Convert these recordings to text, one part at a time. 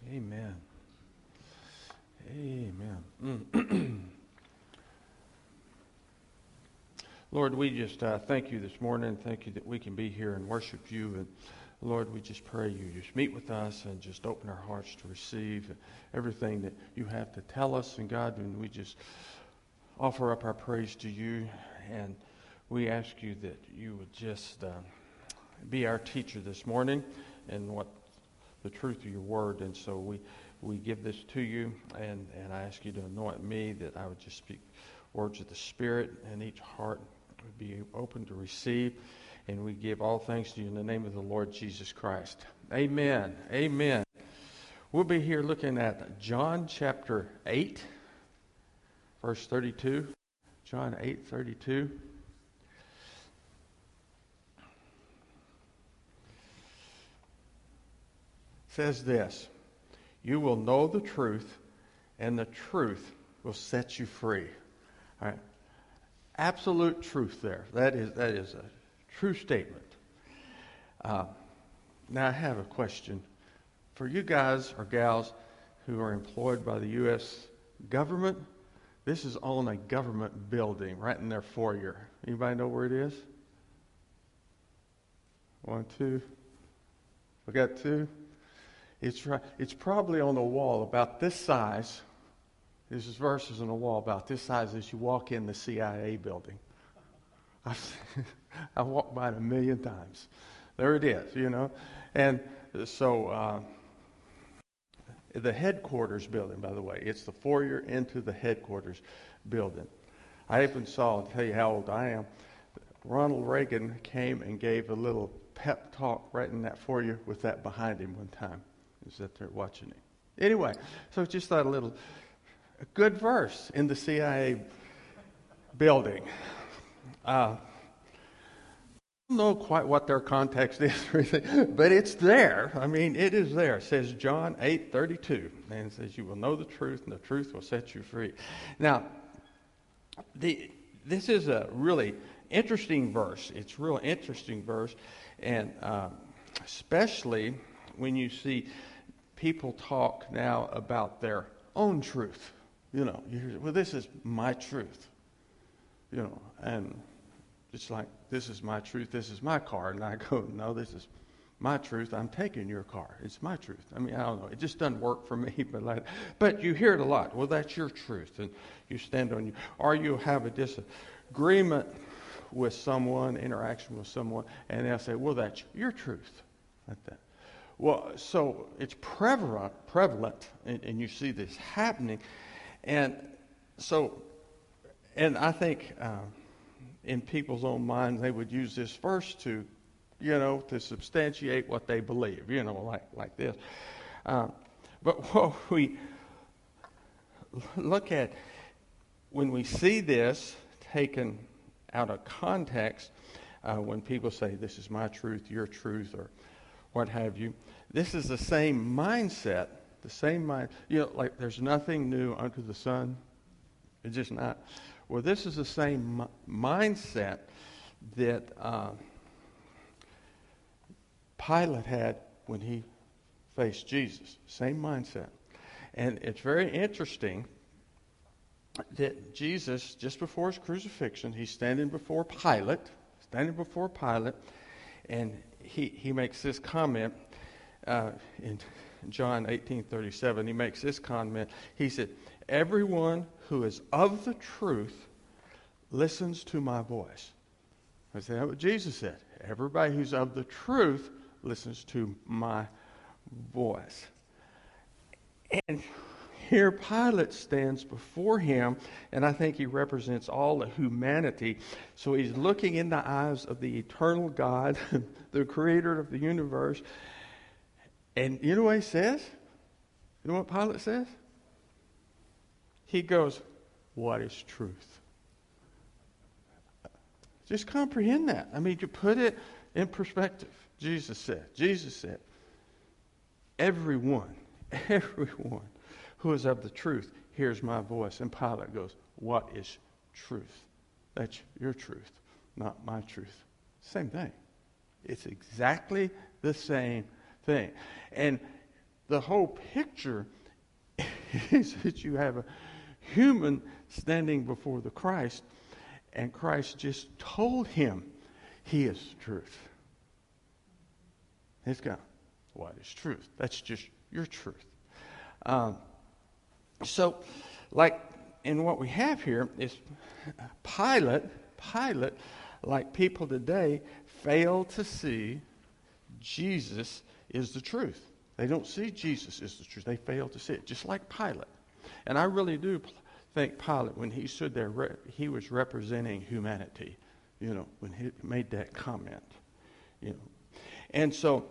Amen. Amen. Lord, we just thank you this morning. Thank you that we can be here and worship you. And Lord, we just pray you just meet with us and just open our hearts to receive everything that you have to tell us. And God, and we just offer up our praise to you. And we ask you that you would just be our teacher this morning and what the truth of your word. And so we give this to you, and I ask you to anoint me that I would just speak words of the Spirit, and each heart would be open to receive. And we give all thanks to you in the name of the Lord Jesus Christ. Amen. Amen. We'll be here looking at John chapter 8, verse 32. John 8:32. Says this: you will know the truth, and the truth will set you free. All right. Absolute truth there. That is a true statement. Now I have a question. For you guys or gals who are employed by the U.S. government, this is on a government building right in their foyer. Anybody know where it is? 1, 2. We got 2. It's right. It's probably on a wall about this size. There's verses on the wall about this size as you walk in the CIA building. I walked by it 1,000,000 times. There it is, you know. And so the headquarters building, by the way, it's the foyer into the headquarters building. I even saw, I'll tell you how old I am, Ronald Reagan came and gave a little pep talk right in that foyer with that behind him one time. He sat there watching him. Anyway, so just thought a good verse in the CIA building. I don't know quite what their context is, really, but it's there. I mean, it is there. It says John 8:32, and it says, you will know the truth, and the truth will set you free. Now, this is a really interesting verse. It's a real interesting verse, and especially when you see people talk now about their own truth. You know, you hear, well, this is my truth. You know, and it's like, this is my truth, this is my car. And I go, no, this is my truth. I'm taking your car. It's my truth. I mean, I don't know. It just doesn't work for me. But you hear it a lot. Well, that's your truth. And you stand on you. Or you have a disagreement with someone, interaction with someone, and they'll say, well, that's your truth. Like that. Well, so it's prevalent, and you see this happening. And so, and I think in people's own minds, they would use this verse to, to substantiate what they believe, like this. But what we look at, when we see this taken out of context, when people say, this is my truth, your truth, or what have you, this is the same mindset, like there's nothing new under the sun. It's just not. Well, this is the same mindset that Pilate had when he faced Jesus. Same mindset. And it's very interesting that Jesus, just before his crucifixion, he's standing before Pilate, and he makes this comment in John 18:37. He makes this comment. He said, everyone who is of the truth listens to my voice. That's what Jesus said. Everybody who's of the truth listens to my voice. And here Pilate stands before him, and I think he represents all of humanity. So he's looking in the eyes of the eternal God, the creator of the universe. And you know what he says? You know what Pilate says? He goes, what is truth? Just comprehend that. I mean, you put it in perspective. Jesus said, everyone who is of the truth hears my voice. And Pilate goes, what is truth? That's your truth, not my truth. Same thing. It's exactly the same thing. And the whole picture is that you have a human standing before the Christ, and Christ just told him he is the truth. He's gone, what is truth? That's just your truth. So, and what we have here is Pilate, like people today, fail to see Jesus is the truth. They don't see Jesus is the truth. They fail to see it, just like Pilate. And I really do think Pilate, when he stood there, he was representing humanity, when he made that comment, And so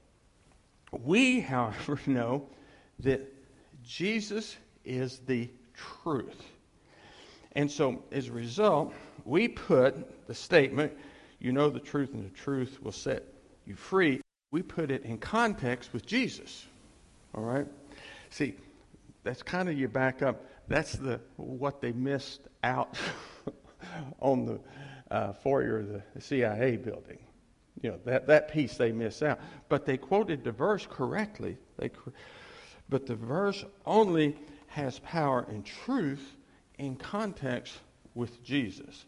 we, however, know that Jesus is the truth. And so, as a result, we put the statement, you know the truth and the truth will set you free, we put it in context with Jesus. All right? See, that's kind of, you back up, that's what they missed out on the foyer of the CIA building. That piece they missed out. But they quoted the verse correctly. But the verse only has power and truth in context with Jesus.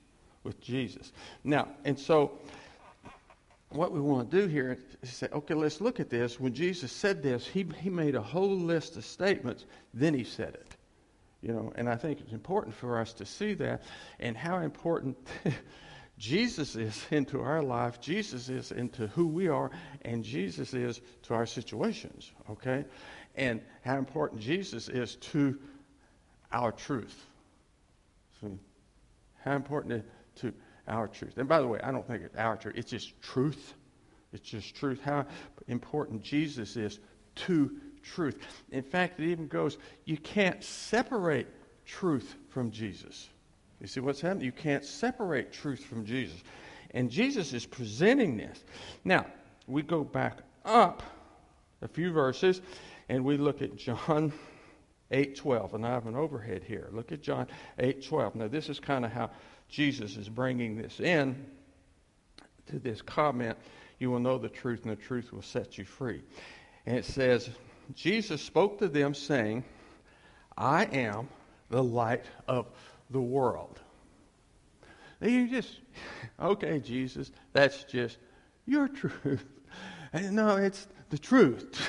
Now, and so what we want to do here is say, okay, let's look at this. When Jesus said this, he made a whole list of statements, then he said it. And I think it's important for us to see that and how important Jesus is into our life, Jesus is into who we are, and Jesus is to our situations, okay? And how important Jesus is to our truth. So, how important to our truth. And by the way, I don't think it's our truth. It's just truth. It's just truth. How important Jesus is to truth. In fact, it even goes, you can't separate truth from Jesus. You see what's happening? You can't separate truth from Jesus. And Jesus is presenting this. Now, we go back up a few verses, and we look at John 8:12. And I have an overhead here. Look at John 8:12. Now, this is kind of how Jesus is bringing this in to this comment. You will know the truth, and the truth will set you free. And it says, Jesus spoke to them, saying, I am the light of the world. Now you just, okay, Jesus, that's just your truth. And no, it's the truth.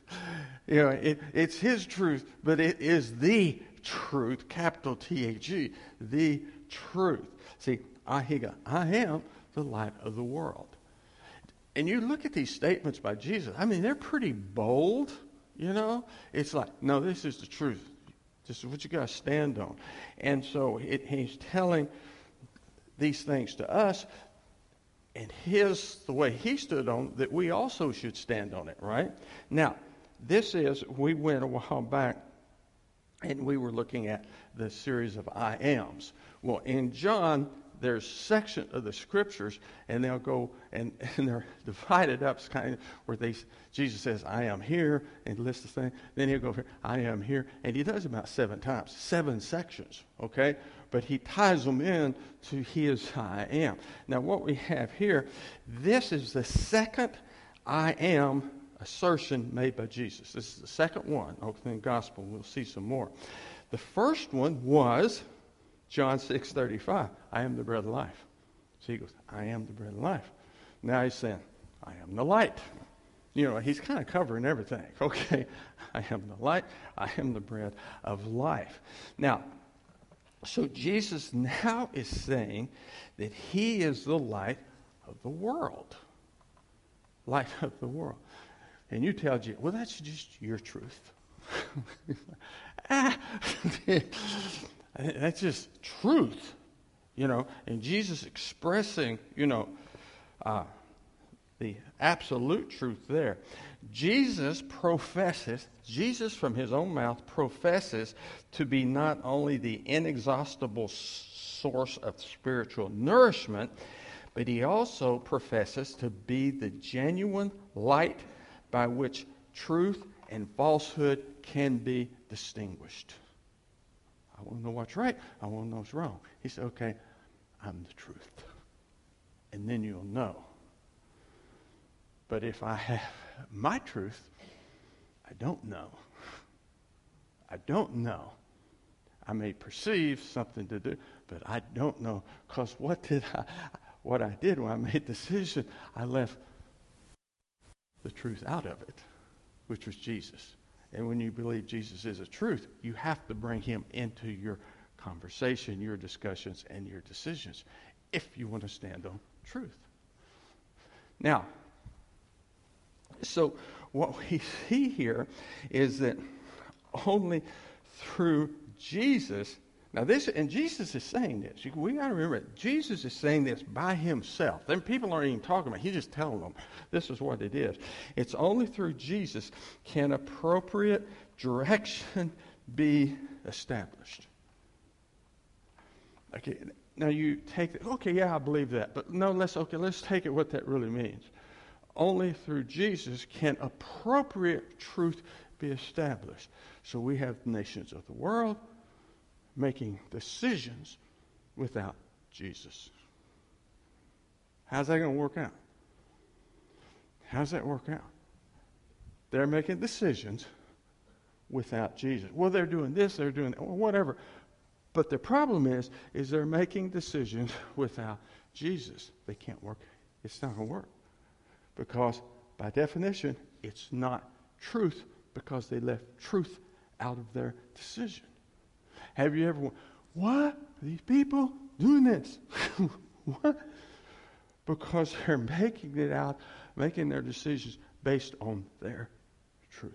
It's his truth, but it is the truth, capital T-H-E, the truth. See, I am the light of the world. And you look at these statements by Jesus, I mean, they're pretty bold, It's like, no, this is the truth. This is what you got to stand on. And so he's telling these things to us, and the way he stood on, that we also should stand on it, right? Now, we went a while back, and we were looking at the series of I ams. Well, in John, there's section of the scriptures, and they'll go, and they're divided up, kind of where Jesus says, I am here, and lists the thing. Then he'll go here, I am here, and he does about 7 times, 7 sections, okay? But he ties them in to his I am. Now, what we have here, this is the second I am assertion made by Jesus. This is the second one. Okay, in the gospel, we'll see some more. The first one was John 6:35. I am the bread of life. So he goes, I am the bread of life. Now he's saying, I am the light. He's kind of covering everything. Okay, I am the light. I am the bread of life. Now, so Jesus now is saying that he is the light of the world. Light of the world. And you tell Jesus, well, that's just your truth. That's just truth, and Jesus expressing, the absolute truth there. Jesus from his own mouth professes to be not only the inexhaustible source of spiritual nourishment, but he also professes to be the genuine light by which truth and falsehood can be distinguished. I want to know what's right. I want to know what's wrong. He said, okay, I'm the truth. And then you'll know. But if I have my truth, I don't know. I don't know. I may perceive something to do, but I don't know. Because what I did when I made the decision, I left the truth out of it, which was Jesus. And when you believe Jesus is a truth, you have to bring him into your conversation, your discussions, and your decisions if you want to stand on truth. Now, so what we see here is that only through Jesus, now this, and Jesus is saying this. We got to remember it. Jesus is saying this by himself. Then people aren't even talking about it. He's just telling them this is what it is. It's only through Jesus can appropriate direction be established. Okay, now you take it, okay, yeah, I believe that. But no, let's take it what that really means. Only through Jesus can appropriate truth be established. So we have nations of the world making decisions without Jesus. How's that going to work out? How's that work out? They're making decisions without Jesus. Well, they're doing this, they're doing that, or whatever. But the problem is they're making decisions without Jesus. They can't work. It's not going to work. Because by definition, it's not truth because they left truth out of their decision. Have you ever, what? Are these people doing this? What? Because they're making their decisions based on their truth.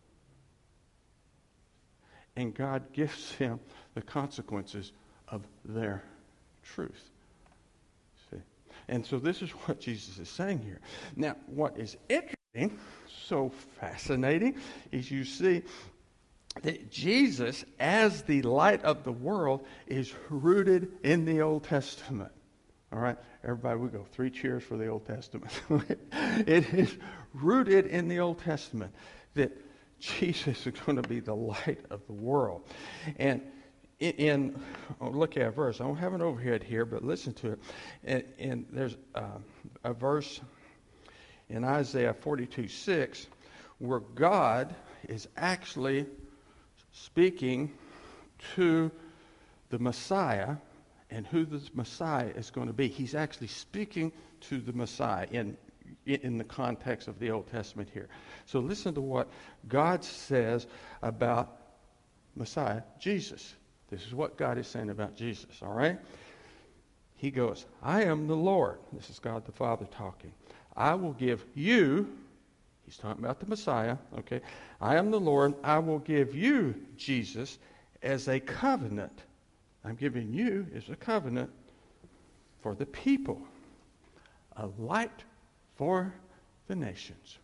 And God gives them the consequences of their truth. See? And so this is what Jesus is saying here. Now, what is interesting, so fascinating, is you see that Jesus, as the light of the world, is rooted in the Old Testament. All right? Everybody, we go 3 cheers for the Old Testament. It is rooted in the Old Testament that Jesus is going to be the light of the world. And look at a verse. I don't have an overhead here, but listen to it. And there's a verse in Isaiah 42:6 where God is actually speaking to the Messiah and who the Messiah is going to be. He's actually speaking to the Messiah in the context of the Old Testament here. So listen to what God says about Messiah, Jesus. This is what God is saying about Jesus, all right? He goes, I am the Lord. This is God the Father talking. I will give you, he's talking about the Messiah, okay? I am the Lord. I will give you, Jesus, as a covenant. I'm giving you as a covenant for the people, a light for the nations.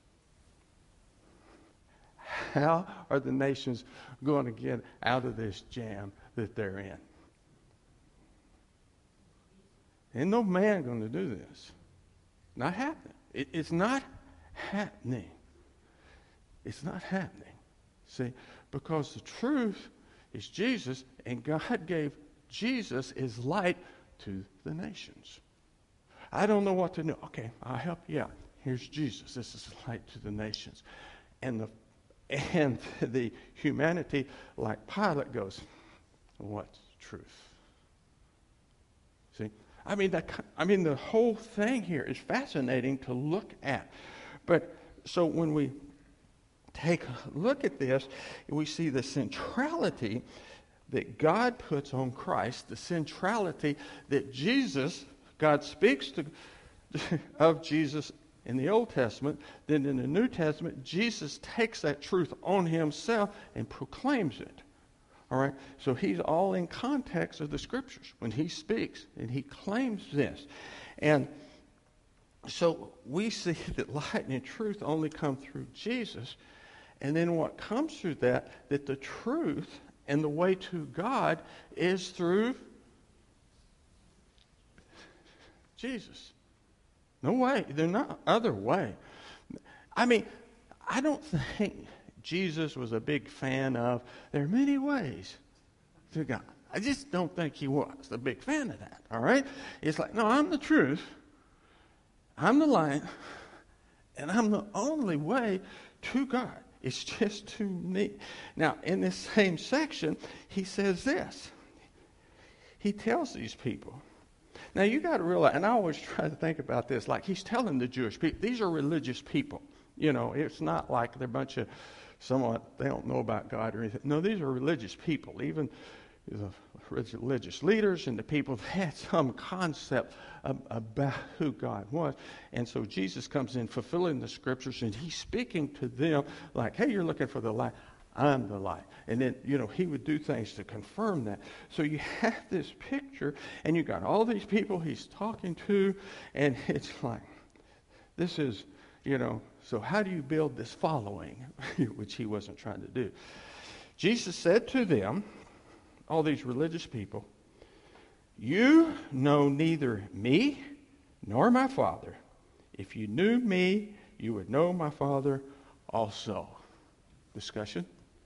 How are the nations going to get out of this jam that they're in? Ain't no man going to do this. Not happening. It's not happening. It's not happening. See, because the truth is Jesus, and God gave Jesus as light to the nations. I don't know what to do. Okay, I'll help you out. Here's Jesus. This is light to the nations. And the humanity, like Pilate, goes, what's truth? See? I mean, the whole thing here is fascinating to look at. But so when we take a look at this, we see the centrality that God puts on Christ, the centrality that Jesus, God speaks of Jesus in the Old Testament. Then in the New Testament, Jesus takes that truth on himself and proclaims it. All right? So he's all in context of the Scriptures when he speaks, and he claims this. And so we see that light and truth only come through Jesus. And then what comes through that the truth and the way to God is through Jesus. No way. There's no other way. I mean, I don't think Jesus was a big fan of, there are many ways to God. I just don't think he was a big fan of that, all right? It's like, no, I'm the truth, I'm the light, and I'm the only way to God. It's just too neat. Now, in this same section, he says this. He tells these people. Now, you got to realize, and I always try to think about this, like he's telling the Jewish people, these are religious people. You know, it's not like they're a bunch of somewhat, they don't know about God or anything. No, these are religious people. Even the religious leaders and the people had some concept about who God was. And so Jesus comes in fulfilling the scriptures, and he's speaking to them like, hey, you're looking for the light. I'm the light. And then, you know, he would do things to confirm that. So you have this picture, and you got all these people he's talking to, and it's like, this is, you know, so how do you build this following, which he wasn't trying to do? Jesus said to them, all these religious people, you know neither me nor my Father. If you knew me, you would know my Father also. Discussion?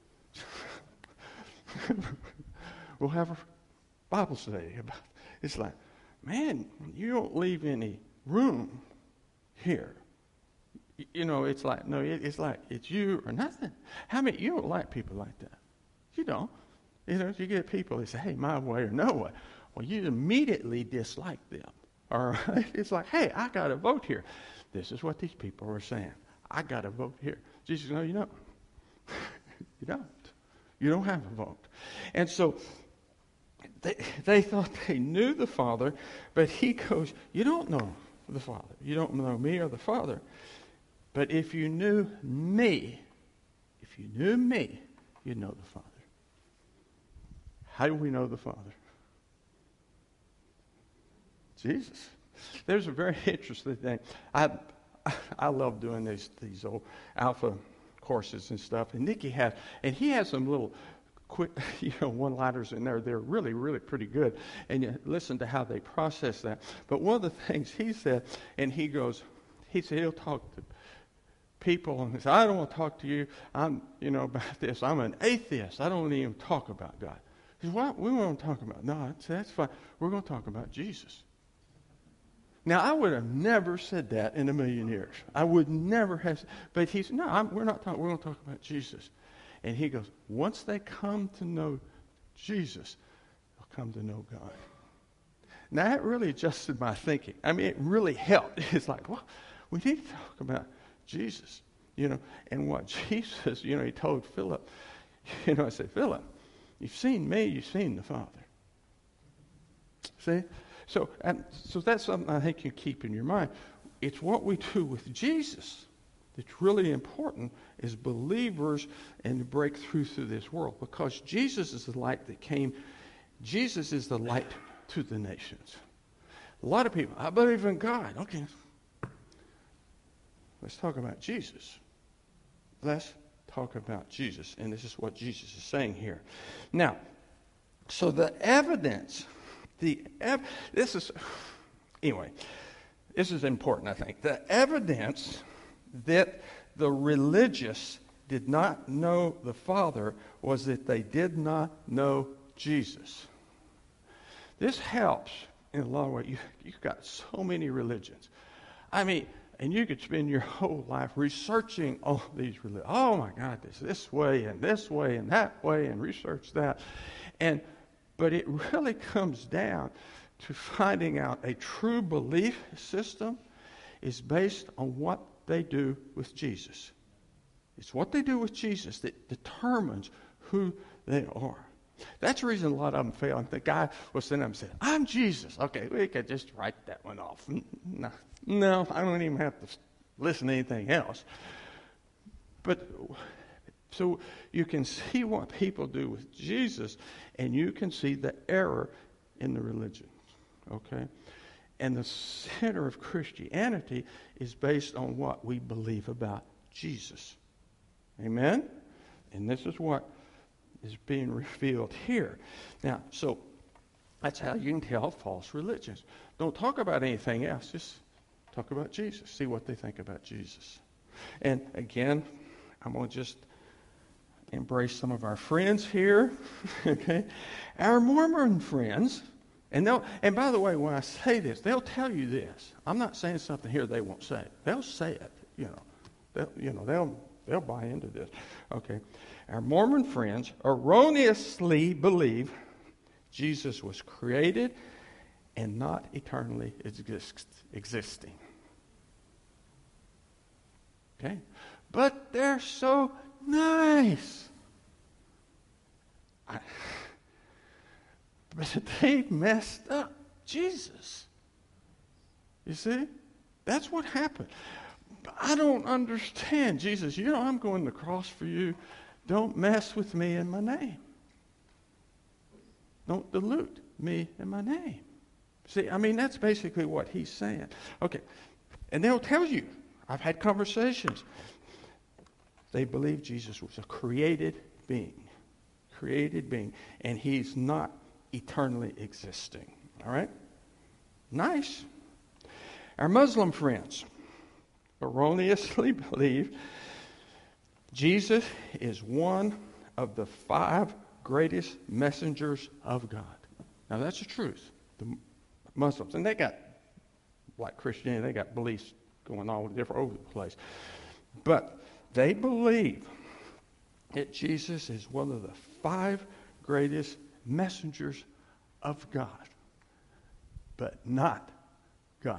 We'll have a Bible study about it. It's like, man, you don't leave any room here. You know, it's like, no, it's like, it's you or nothing. How many, you don't like people like that. You don't. You know, you get people that say, hey, my way or no way. Well, you immediately dislike them. All right? It's like, hey, I got to vote here. This is what these people are saying. I got to vote here. Jesus, no, you don't. You don't. You don't have a vote. And so they thought they knew the Father, but he goes, you don't know the Father. You don't know me or the Father. But if you knew me, you'd know the Father. How do we know the Father? Jesus. There's a very interesting thing. I love doing these old alpha courses and stuff. And Nikki has, and he has some little quick, one-liners in there. They're really, really pretty good. And you listen to how they process that. But one of the things he said, and he said he'll talk to people and he said, I don't want to talk to you. I'm, about this. I'm an atheist. I don't even talk about God. He said, what? We won't talk about. No, that's fine. We're going to talk about Jesus. Now, I would have never said that in a million years. I would never have. But he said, no, we're not talking. We're going to talk about Jesus. And he goes, once they come to know Jesus, they'll come to know God. Now, that really adjusted my thinking. I mean, it really helped. It's like, well, we need to talk about Jesus, and what Jesus, he told Philip, I said, Philip, you've seen me, you've seen the Father. See? So that's something I think you keep in your mind. It's what we do with Jesus that's really important as believers and to break through this world, because Jesus is the light that came. Jesus is the light to the nations. A lot of people, I believe in God. Okay. Let's talk about Jesus. Let's talk about Jesus. And this is what Jesus is saying here. Now, so the evidence, this is important, I think. The evidence that the religious did not know the Father was that they did not know Jesus. This helps in a lot of ways. You've got so many religions. I mean, and you could spend your whole life researching all these religions. Oh my God, this way and that way, and research that. But it really comes down to finding out a true belief system is based on what they do with Jesus. It's what they do with Jesus that determines who they are. That's the reason a lot of them fail. The guy was sitting there and said, I'm Jesus. Okay, we could just write that one off. No, I don't even have to listen to anything else. But so you can see what people do with Jesus, and you can see the error in the religion. Okay? And the center of Christianity is based on what we believe about Jesus. Amen? And this is what is being revealed here. Now, so that's how you can tell false religions. Don't talk about anything else. Just talk about Jesus. See what they think about Jesus. And again, I'm going to just embrace some of our friends here. Okay? Our Mormon friends, and by the way, when I say this, they'll tell you this. I'm not saying something here they won't say. They'll say it, They'll They'll buy into this. Okay. Our Mormon friends erroneously believe Jesus was created and not eternally existing. Okay? But they're so nice. But they messed up Jesus. You see? That's what happened. I don't understand. Jesus, I'm going to the cross for you. Don't mess with me and my name. Don't dilute me and my name. See, that's basically what he's saying. Okay. And they'll tell you, I've had conversations. They believe Jesus was a created being. And he's not eternally existing. All right? Nice. Our Muslim friends erroneously believe Jesus is one of the 5 greatest messengers of God. Now, that's the truth. The Muslims, and they got, like Christianity, they got beliefs going on different over the place. But they believe that Jesus is one of the 5 greatest messengers of God, but not God.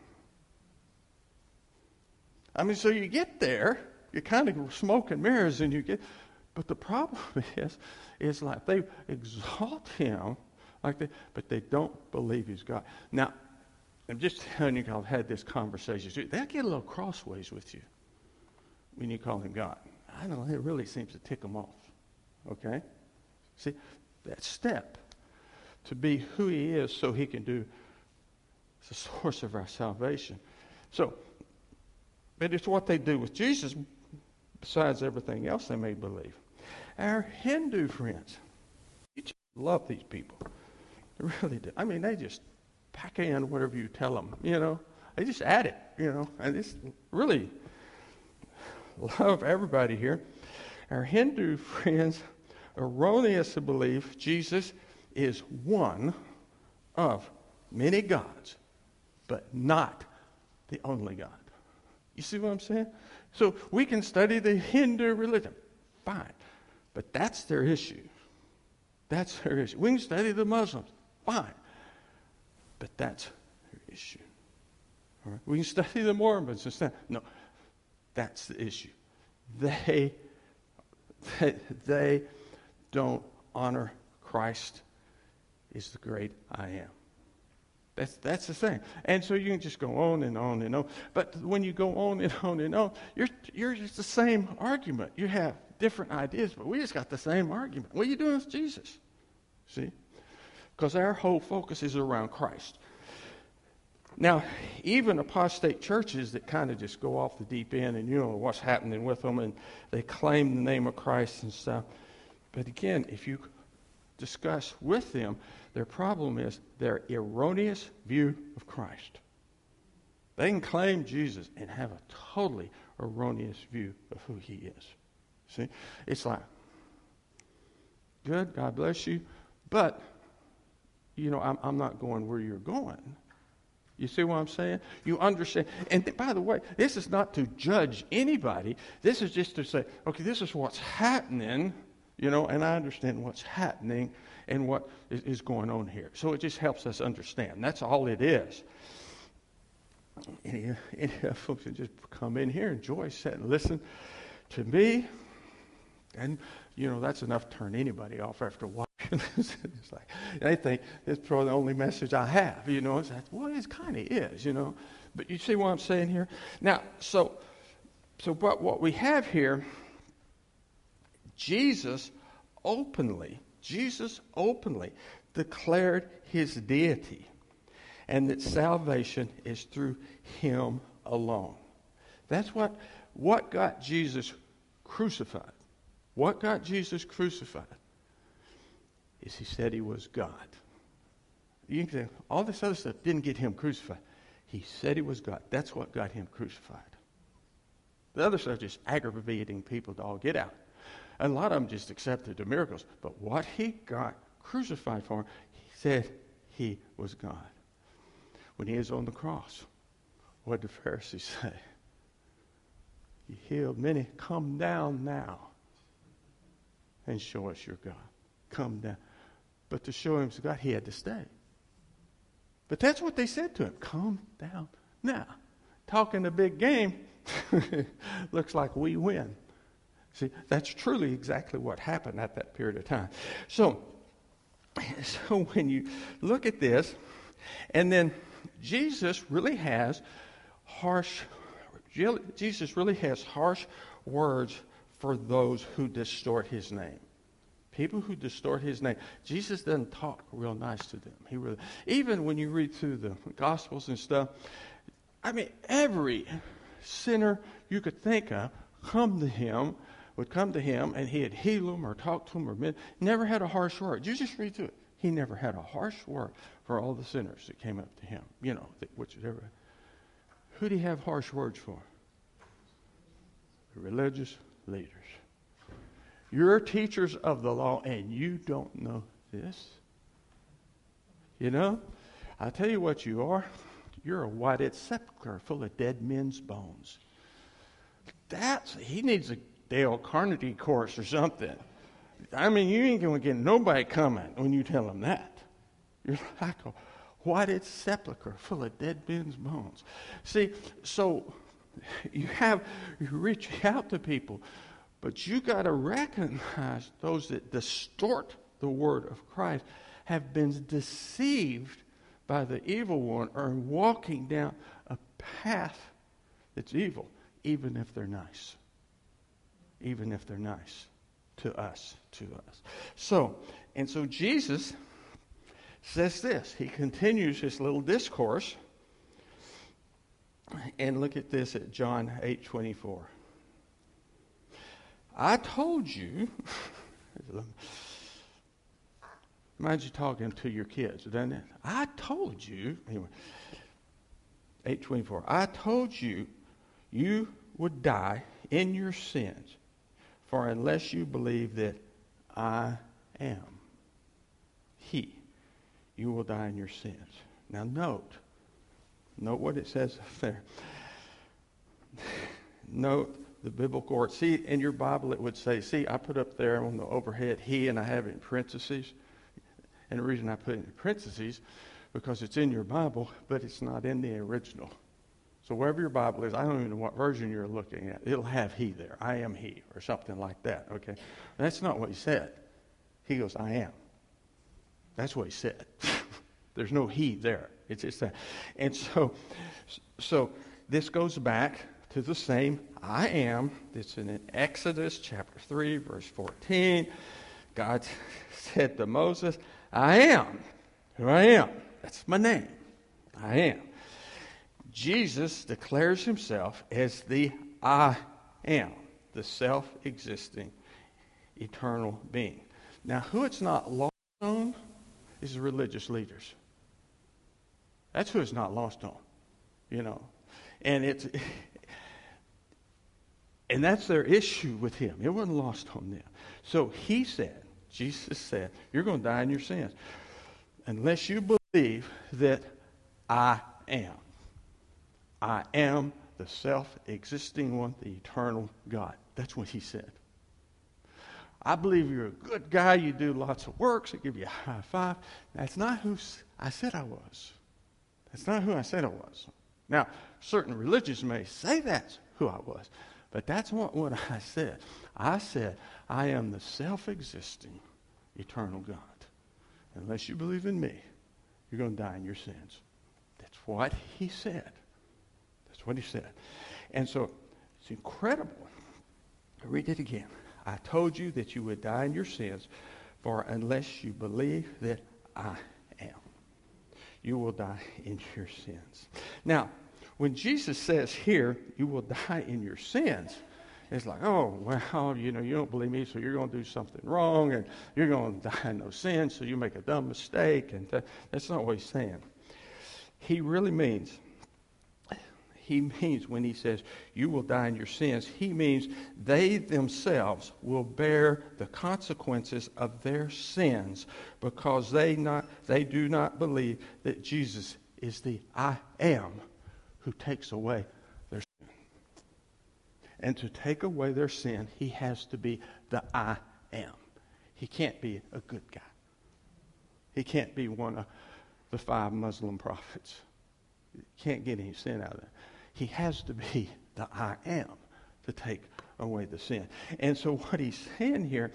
So you get there, you kind of smoke and mirrors, and you get, but the problem is like they exalt him, but they don't believe he's God. Now, I'm just telling you, I've had this conversation. They'll get a little crossways with you when you call him God. I don't know, it really seems to tick them off. Okay? See, that step to be who he is so he can do, it's the source of our salvation. So, but it's what they do with Jesus besides everything else they may believe. Our Hindu friends, you just love these people. They really do. They just pack in whatever you tell them, They just add it, And it's really love everybody here. Our Hindu friends erroneously believe Jesus is one of many gods, but not the only God. You see what I'm saying? So we can study the Hindu religion. Fine. But that's their issue. That's their issue. We can study the Muslims. Fine. But that's their issue. All right? We can study the Mormons. No. That's the issue. They don't honor Christ is the great I am. That's the thing. And so you can just go on and on and on. But when you go on and on and on, you're just the same argument. You have different ideas, but we just got the same argument. What are you doing with Jesus? See? Because our whole focus is around Christ. Now, even apostate churches that kind of just go off the deep end and you know what's happening with them and they claim the name of Christ and stuff. But again, if you discuss with them, their problem is their erroneous view of Christ. They can claim Jesus and have a totally erroneous view of who he is. See? It's like, good, God bless you, but, I'm not going where you're going. You see what I'm saying? You understand. And by the way, this is not to judge anybody. This is just to say, okay, this is what's happening, and I understand what's happening and what is going on here. So it just helps us understand. That's all it is. Any folks can just come in here, enjoy, sit and listen to me. And, that's enough to turn anybody off after a while. It's like, they think it's probably the only message I have, It's like, well, it kind of is, But you see what I'm saying here? Now, so what we have here, Jesus openly declared his deity and that salvation is through him alone. That's what got Jesus crucified. What got Jesus crucified is he said he was God. You can say, all this other stuff didn't get him crucified. He said he was God. That's what got him crucified. The other stuff just aggravating people to all get out. And a lot of them just accepted the miracles. But what he got crucified for, he said he was God. When he was on the cross, what did the Pharisees say? You healed many. Come down now and show us your God. Come down. But to show him God, he had to stay. But that's what they said to him. Come down now. Talking a big game, looks like we win. See, that's truly exactly what happened at that period of time. So when you look at this, and then Jesus really has harsh words for those who distort his name. People who distort his name. Jesus doesn't talk real nice to them. Even when you read through the Gospels and stuff, I mean, every sinner you could think of would come to him, and he'd heal them or talk to them or never had a harsh word. You just read through it. He never had a harsh word for all the sinners that came up to him. Who did he have harsh words for? The religious leaders. You're teachers of the law, and you don't know this? I'll tell you what you are. You're a whited sepulcher full of dead men's bones. He needs a Dale Carnegie course or something. I mean, you ain't going to get nobody coming when you tell them that. You're like a whited sepulcher full of dead men's bones. See, so you reach out to people, but you got to recognize those that distort the word of Christ have been deceived by the evil one or walking down a path that's evil, even if they're nice. Even if they're nice to us. So Jesus says this. He continues his little discourse. And look at this at John 8:24. I told you, reminds you talking to your kids, doesn't it? I told you, anyway, 8:24. I told you, you would die in your sins, for unless you believe that I am He, you will die in your sins. Now note what it says there. Note the biblical word. See, in your Bible it would say, I put up there on the overhead, He, and I have it in parentheses. And the reason I put it in parentheses, because it's in your Bible, but it's not in the original. So wherever your Bible is, I don't even know what version you're looking at. It'll have He there. I am He, or something like that, okay? That's not what He said. He goes, I am. That's what He said. There's no He there. It's just that. And so this goes back to the same I am. It's in Exodus chapter 3, verse 14. God said to Moses, I am who I am. That's my name. I am. Jesus declares himself as the I am, the self-existing, eternal being. Now, who it's not lost on is the religious leaders. That's who it's not lost on, And and that's their issue with him. It wasn't lost on them. So Jesus said, you're going to die in your sins unless you believe that I am. I am the self-existing one, the eternal God. That's what he said. I believe you're a good guy. You do lots of works. I give you a high five. That's not who I said I was. That's not who I said I was. Now, certain religions may say that's who I was, but that's not what I said. I said, I am the self-existing, eternal God. Unless you believe in me, you're going to die in your sins. That's what he said. That's what he said. And so, it's incredible. Read it again. I told you that you would die in your sins, for unless you believe that I am, you will die in your sins. Now, when Jesus says here, you will die in your sins, it's like, oh, well, you don't believe me, so you're going to do something wrong, and you're going to die in those sins, so you make a dumb mistake, and that's not what he's saying. He really means when he says, you will die in your sins, he means they themselves will bear the consequences of their sins because they do not believe that Jesus is the I am who takes away their sin. And to take away their sin, he has to be the I am. He can't be a good guy. He can't be one of the 5 Muslim prophets. He can't get any sin out of that. He has to be the I am to take away the sin. And so what he's saying here,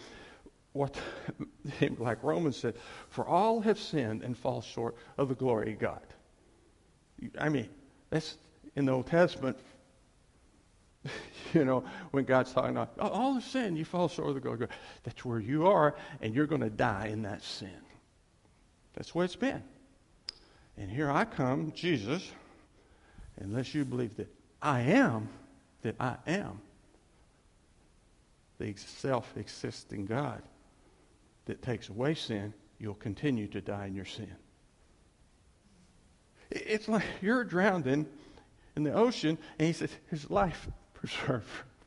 like Romans said, for all have sinned and fall short of the glory of God. I mean, that's in the Old Testament, when God's talking about, all have sinned, you fall short of the glory of God. That's where you are, and you're going to die in that sin. That's where it's been. And here I come, Jesus, unless you believe that I am, the self-existing God that takes away sin, you'll continue to die in your sin. It's like you're drowning in the ocean, and he says, his life preserved.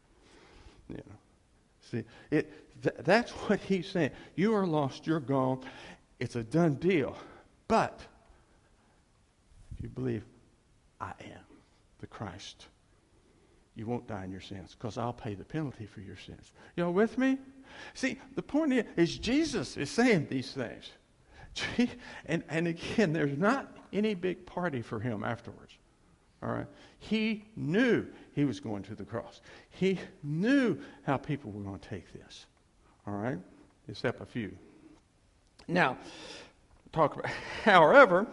See, that's what he's saying. You are lost, you're gone. It's a done deal. But if you believe I am the Christ, you won't die in your sins, because I'll pay the penalty for your sins. Y'all with me? See, the point is Jesus is saying these things. And again, there's not any big party for him afterwards. All right? He knew he was going to the cross. He knew how people were going to take this. All right? Except a few. Now, talk about, however,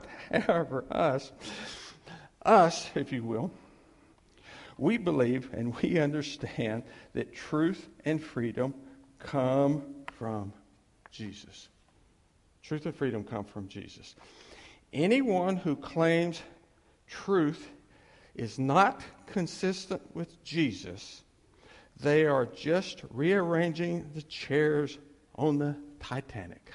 us, if you will, we believe and we understand that truth and freedom come from Jesus. Truth and freedom come from Jesus. Anyone who claims truth is not consistent with Jesus, they are just rearranging the chairs on the Titanic.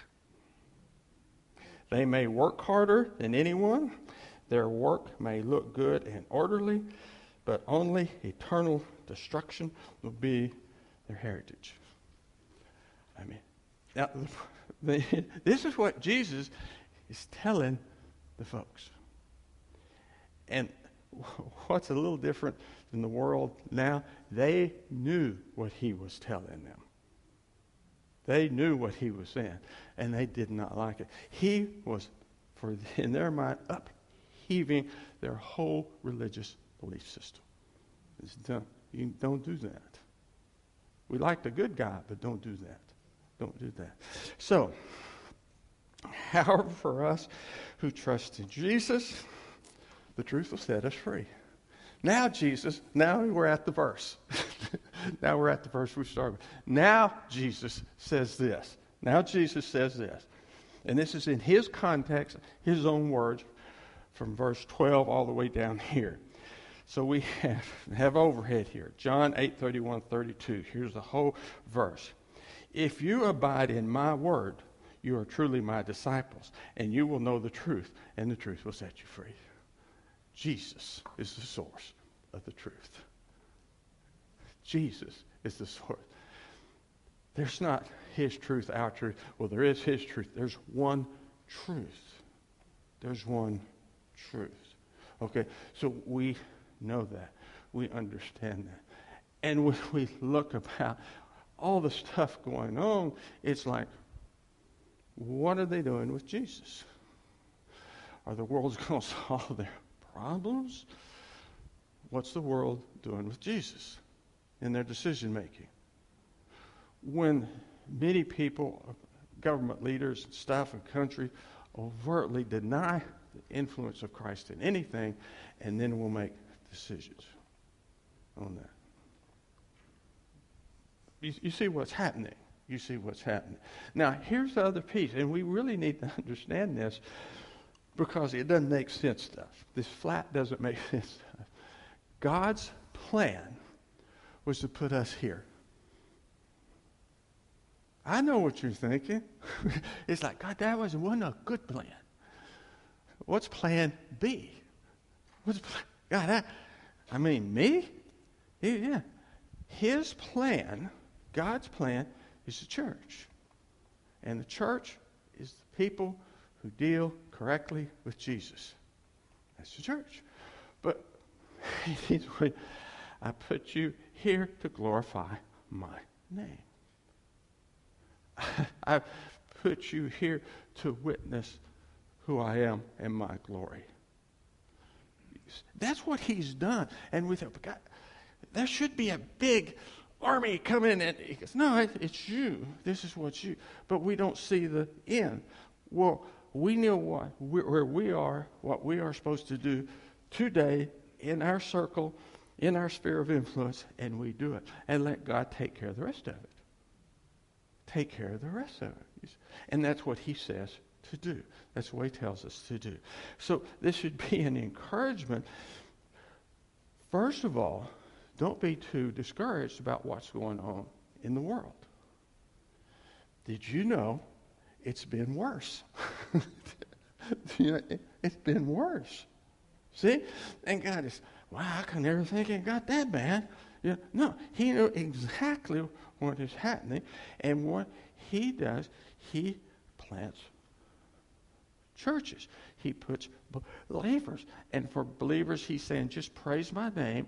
They may work harder than anyone. Their work may look good and orderly, but only eternal destruction will be their heritage. I mean, now, this is what Jesus is telling the folks. And what's a little different than the world now, they knew what he was telling them. They knew what he was saying, and they did not like it. He was, in their mind, upheaving their whole religious belief system. It's done. You don't do that. We like the good guy, but don't do that. Don't do that. So, however, for us who trust in Jesus, the truth will set us free. Now we're at the verse. Now we're at the verse we started with. Now Jesus says this. And this is in his context, his own words, from verse 12 all the way down here. So we have overhead here. John 8:31-32. Here's the whole verse. If you abide in my word, you are truly my disciples, and you will know the truth, and the truth will set you free. Jesus is the source of the truth. Jesus is the source. There's not his truth, our truth. Well, there is his truth. There's one truth. There's one truth. Okay, so we know that. We understand that. And when we look about all the stuff going on, it's like, what are they doing with Jesus? Are the world's going to solve their problems? What's the world doing with Jesus in their decision making? When many people, government leaders, staff and country, overtly deny the influence of Christ in anything, and then will make decisions on that. You see what's happening. You see what's happening. Now, here's the other piece, and we really need to understand this because it doesn't make sense stuff. This flat doesn't make sense stuff. God's plan was to put us here. I know what you're thinking. It's like, God, that wasn't a good plan. What's plan B? God, me? Yeah. His plan, God's plan, is the church. And the church is the people who deal correctly with Jesus. That's the church. But I put you here to glorify my name. I've put you here to witness who I am and my glory. That's what he's done. And we thought, God, there should be a big army coming in. He goes, no, it's you. This is what you. But we don't see the end. Well, we know where we are, what we are supposed to do today in our circle, in our sphere of influence, and we do it. And let God take care of the rest of it. Take care of the rest of it. And that's what he says to do. That's what he tells us to do. So this should be an encouragement. First of all, don't be too discouraged about what's going on in the world. Did you know it's been worse? It's been worse. See? And God is, wow, I could never think it got that bad. No, he knew exactly what is happening. And what he does, he plants churches. He puts believers. And for believers, he's saying, just praise my name.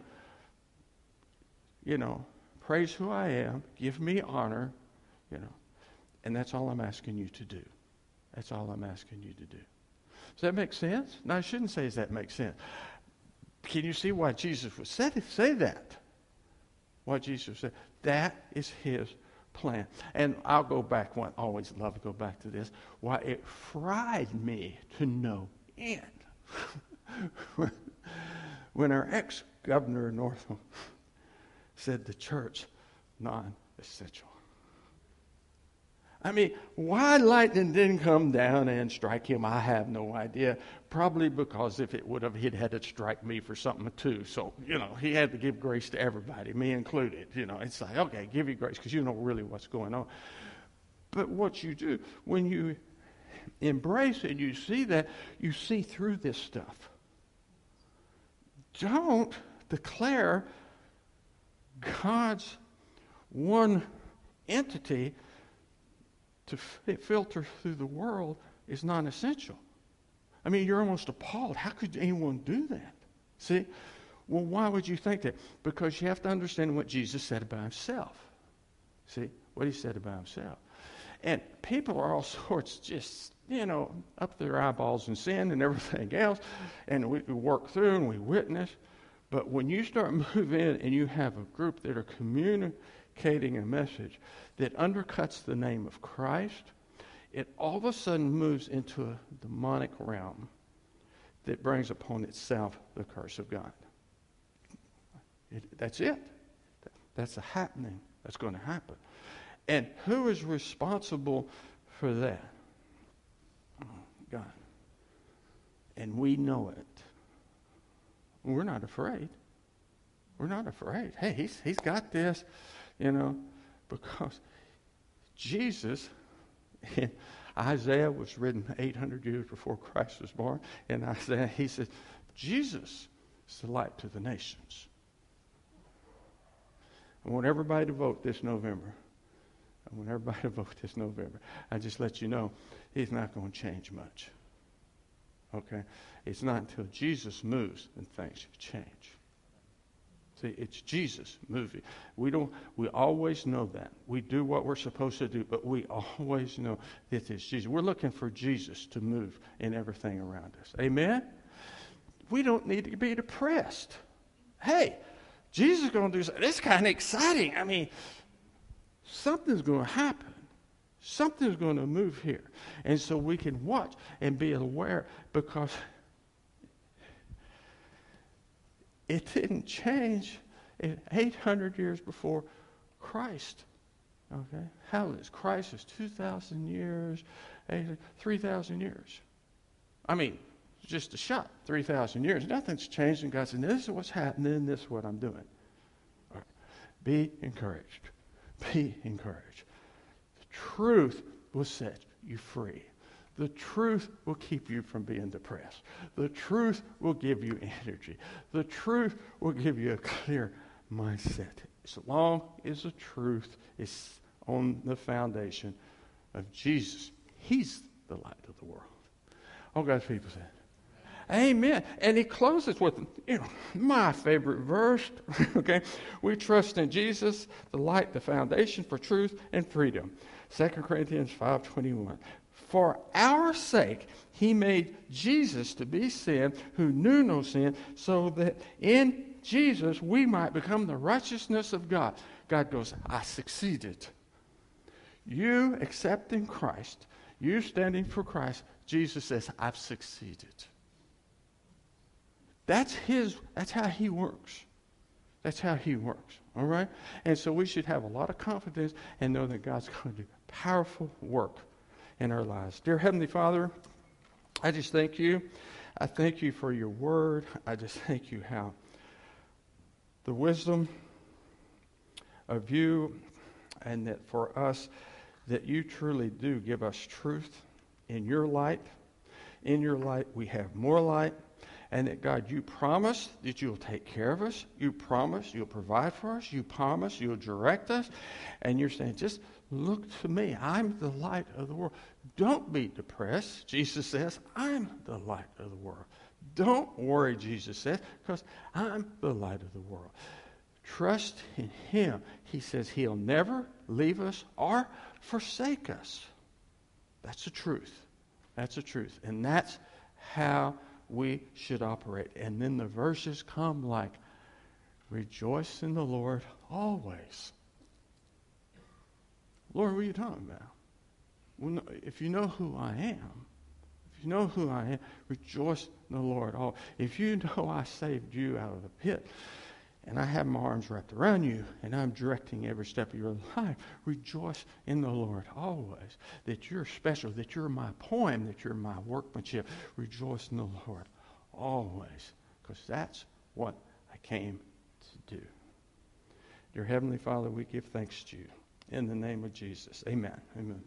Praise who I am. Give me honor. And that's all I'm asking you to do. That's all I'm asking you to do. Does that make sense? No, I shouldn't say does that make sense. Can you see why Jesus would say that? Why Jesus said, that is his plan. And I'll go back, I always love to go back to this, why it fried me to no end. When our ex-governor of Northam said the church non-essential. I mean, why lightning didn't come down and strike him, I have no idea. Probably because if it would have, he'd had to strike me for something too. So, he had to give grace to everybody, me included. It's like, okay, give you grace because you know really what's going on. But what you do, when you embrace and you see that, you see through this stuff. Don't declare God's one entity to filter through the world is non-essential. I mean, you're almost appalled. How could anyone do that? See? Well, why would you think that? Because you have to understand what Jesus said about himself. See? What he said about himself. And people are all sorts just, up their eyeballs in sin and everything else. And we work through and we witness. But when you start moving in and you have a group that are communicating a message that undercuts the name of Christ, it all of a sudden moves into a demonic realm that brings upon itself the curse of God. That's it. That's a happening. That's going to happen. And who is responsible for that? God. And we know it. We're not afraid. We're not afraid. Hey, he's got this, because Jesus, in Isaiah was written 800 years before Christ was born. In Isaiah, he says, Jesus is the light to the nations. I want everybody to vote this November. I just let you know, he's not going to change much. Okay? It's not until Jesus moves that things change. See, it's Jesus moving. We always know that. We do what we're supposed to do, but we always know that it's Jesus. We're looking for Jesus to move in everything around us. Amen? We don't need to be depressed. Hey, Jesus is going to do something. It's kind of exciting. I mean, something's going to happen. Something's going to move here. And so we can watch and be aware, because it didn't change 800 years before Christ. Okay? How is Christ is 2,000 years, 3,000 years. I mean, just a shot, 3,000 years. Nothing's changed, and God said, this is what's happening, this is what I'm doing. All right. Be encouraged. Be encouraged. The truth will set you free. The truth will keep you from being depressed. The truth will give you energy. The truth will give you a clear mindset. As long as the truth is on the foundation of Jesus. He's the light of the world. All God's people said, Amen. And he closes with, my favorite verse. Okay, we trust in Jesus, the light, the foundation for truth and freedom. 2 Corinthians 5:21. For our sake, he made Jesus to be sin who knew no sin, so that in Jesus we might become the righteousness of God. God goes, I succeeded. You accepting Christ, you standing for Christ, Jesus says, I've succeeded. That's how he works. That's how he works. All right? And so we should have a lot of confidence and know that God's going to do powerful work in our lives. Dear Heavenly Father, I just thank you. I thank you for your word. I just thank you how the wisdom of you, and that for us, that you truly do give us truth in your light. In your light, we have more light. And that, God, you promise that you'll take care of us. You promise you'll provide for us. You promise you'll direct us. And you're saying, just look to me. I'm the light of the world. Don't be depressed. Jesus says, I'm the light of the world. Don't worry, Jesus says, because I'm the light of the world. Trust in him. He says he'll never leave us or forsake us. That's the truth. That's the truth. And that's how we should operate. And then the verses come like, rejoice in the Lord always. Lord, what are you talking about? Well, if you know who I am, rejoice in the Lord always. If you know I saved you out of the pit, and I have my arms wrapped around you, and I'm directing every step of your life, rejoice in the Lord always. That you're special, that you're my poem, that you're my workmanship. Rejoice in the Lord always, because that's what I came to do. Dear Heavenly Father, we give thanks to you. In the name of Jesus, amen. Amen.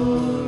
Lord.